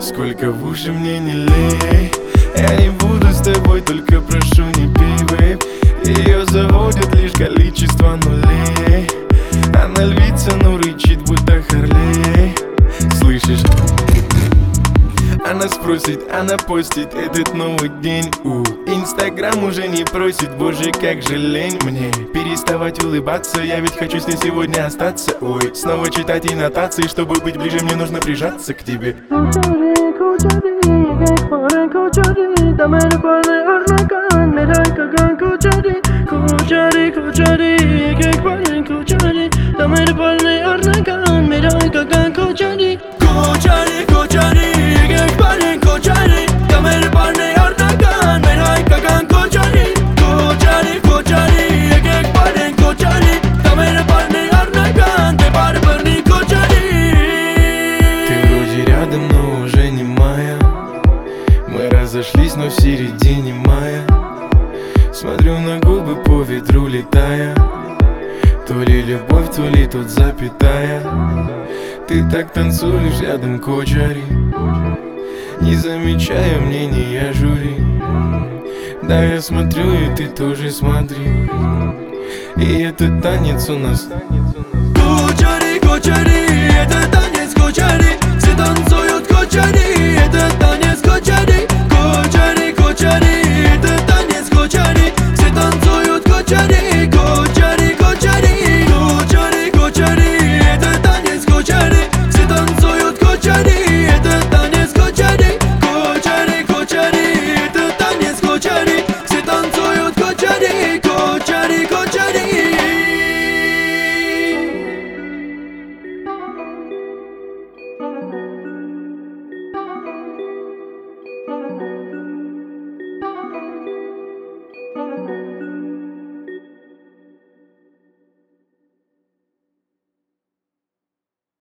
Сколько в уши мне не лей, я не буду с тобой, только прошу не пей, бейб. Ее заводит лишь количество нулей. Она львица, но рычит, будто Харлей. Слышишь? Она спросит, она постит этот новый день. Инстаграм уже не просит, боже, как же лень мне переставать улыбаться, я ведь хочу с ней сегодня остаться. Ой, снова читать ей нотации, чтобы быть ближе, мне нужно прижаться к тебе. Но уже не моя. Мы разошлись, но в середине мая. Смотрю на губы по ветру летая. То ли любовь, то ли тут запятая. Ты так танцуешь рядом, кочари. Не замечая мнения жюри. Да, я смотрю, и ты тоже смотри. И этот танец у нас. Кочари, кочари, это танец кочари. Все танцуют кочари, это танец